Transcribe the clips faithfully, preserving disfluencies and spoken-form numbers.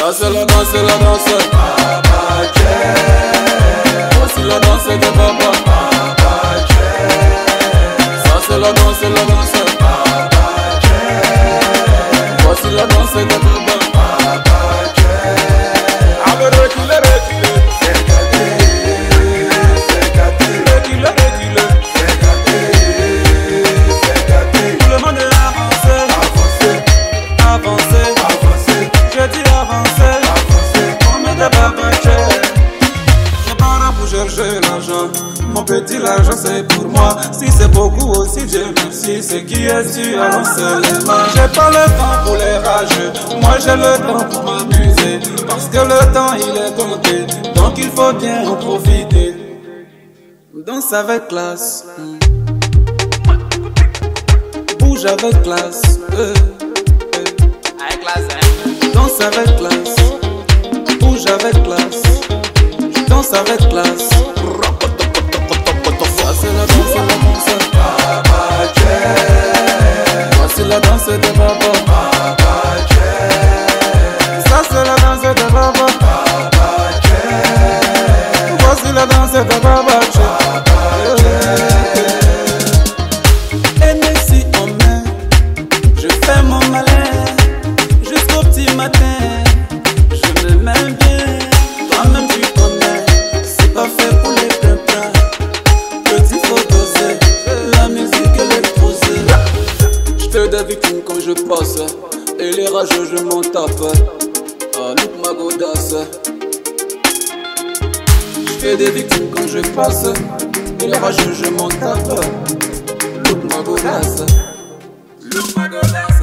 Ça c'est la danse, c'est la danse. Baba Jack. Voici la danse de Baba. Baba Jack. Ça c'est la danse, c'est la danse. Baba Jack. Voici la danse de Baba. Baba Jack. Allez reculer, reculer. C'est gâté, c'est gâté. Reculer, reculer. C'est gâté, c'est gâté. Tout le monde est avancé, avancé, avancé, avancé. Je dis avancé, avancé. On met des Baba Jack. Je pars pour chercher l'argent. Mon petit l'argent c'est pour moi. Si c'est beaucoup aussi Dieu merci. C'est qui est su avancer les mains. J'ai pas le temps pour les rageux. Moi j'ai le temps pour m'amuser. Parce que le temps il est compté. Donc il faut bien en profiter. Danse avec classe. Bouge avec classe. euh, euh. Avec classe, hein. Danse avec classe. Bouge avec classe. Je danse avec classe. Ça c'est la danse, la danse. Baba Jack. Voici la danse de Baba. Baba Jack. Ça c'est la danse de Baba. Baba Jack. Voici la danse de Baba Jack. Hennessy en main, je fais mon malin jusqu'au petit matin. Je me mets bien, toi-même tu connais. C'est pas fait pour les pimpins. Petit faut doser, la musique électrosée. Je fais des victimes quand je passe, et les rageux je m'en tape. Ah, look ma godasse. Je fais des victimes quand je passe, et les rageux je m'en tape. Look ma godasse. Look ma godasse.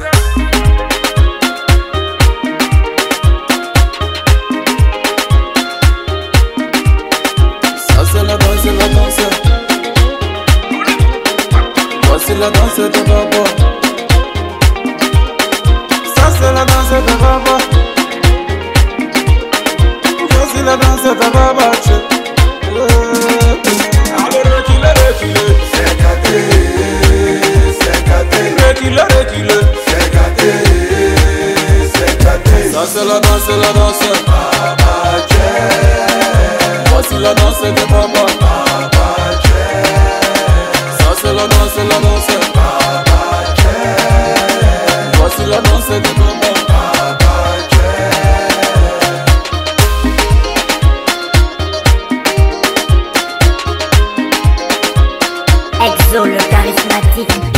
Ça c'est la danse, c'est la danse. Voici la danse de Baba. Ça c'est la danse de Baba. Voici la danse de Baba. Allez reculer, reculer. C'est gâté, c'est gâté. Reculer, reculer. C'est gâté, c'est gâté. Ça c'est la danse, c'est la danse. Baba Jack. Voici la danse de Baba. Baba Jack. Ça c'est la danse, c'est la danse. Baba Jack. Voici la danse de Baba. Baba Jack. Exo le charismatique.